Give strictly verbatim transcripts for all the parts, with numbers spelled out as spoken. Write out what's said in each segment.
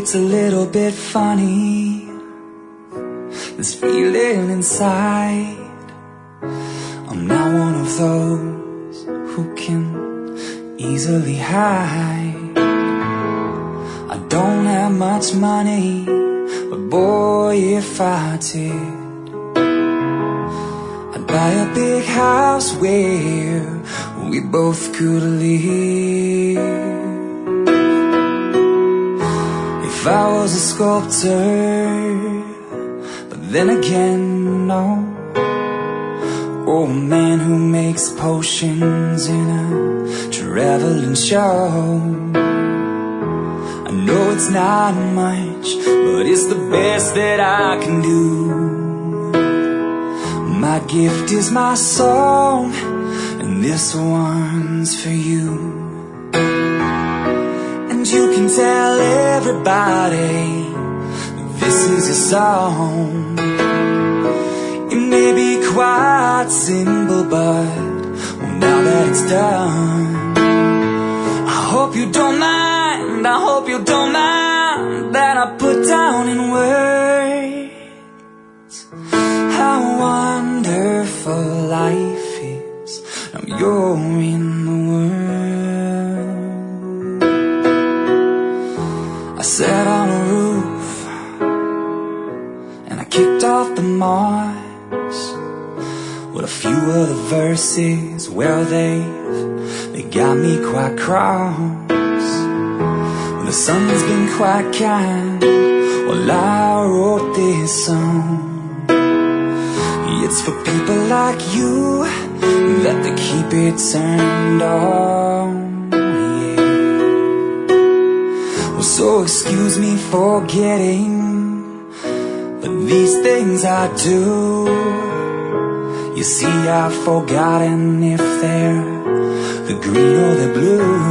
It's a little bit funny, this feeling inside. I'm not one of those who can easily hide. I don't have much money, but boy, if I did, I'd buy a big house where we both could live. If I was a sculptor, but then again, no. Or a man who makes potions in a traveling show. I know it's not much, but it's the best that I can do. My gift is my song, and this one's for you. And you can tell everybody this is a song. It may be quite simple, but well, now that it's done, I hope you don't mind, I hope you don't mind that I put down in words how wonderful life is. Now you're in the world. I sat on a roof and I kicked off the moss with a few of the verses. Well, they they got me quite cross. Well, the sun's been quite kind while I wrote this song. It's for people like you that they keep it turned on, yeah. Well, so excuse me for getting, but these things I do, you see, I've forgotten if they're the green or the blue.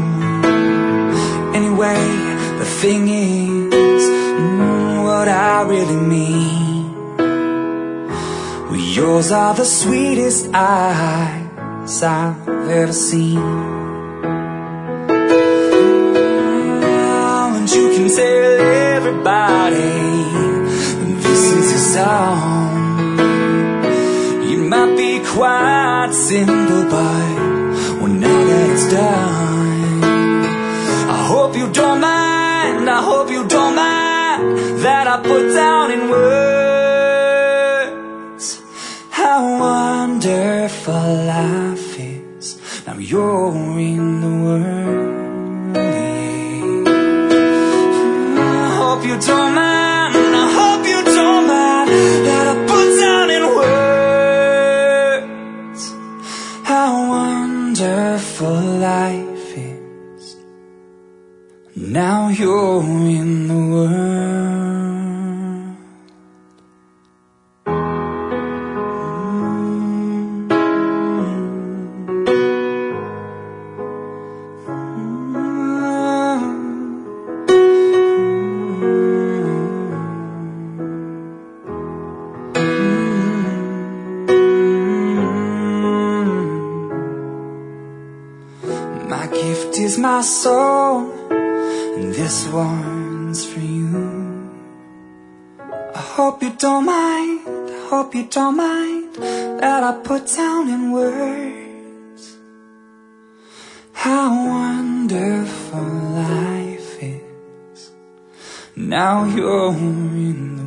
Anyway, the thing is, mm, what I really mean, well, yours are the sweetest eyes I've ever seen. And you can tell everybody this is a song. Might be quite simple, but well, now that it's done, I hope you don't mind, I hope you don't mind that I put down in words how wonderful life is. Now you're in the world, yeah. I hope you don't mind, I hope you don't mind that I put down in words how wonderful life is. Now you're in the world. My gift is my song, and this one's for you. I hope you don't mind, I hope you don't mind that I put down in words how wonderful life is. Now you're in the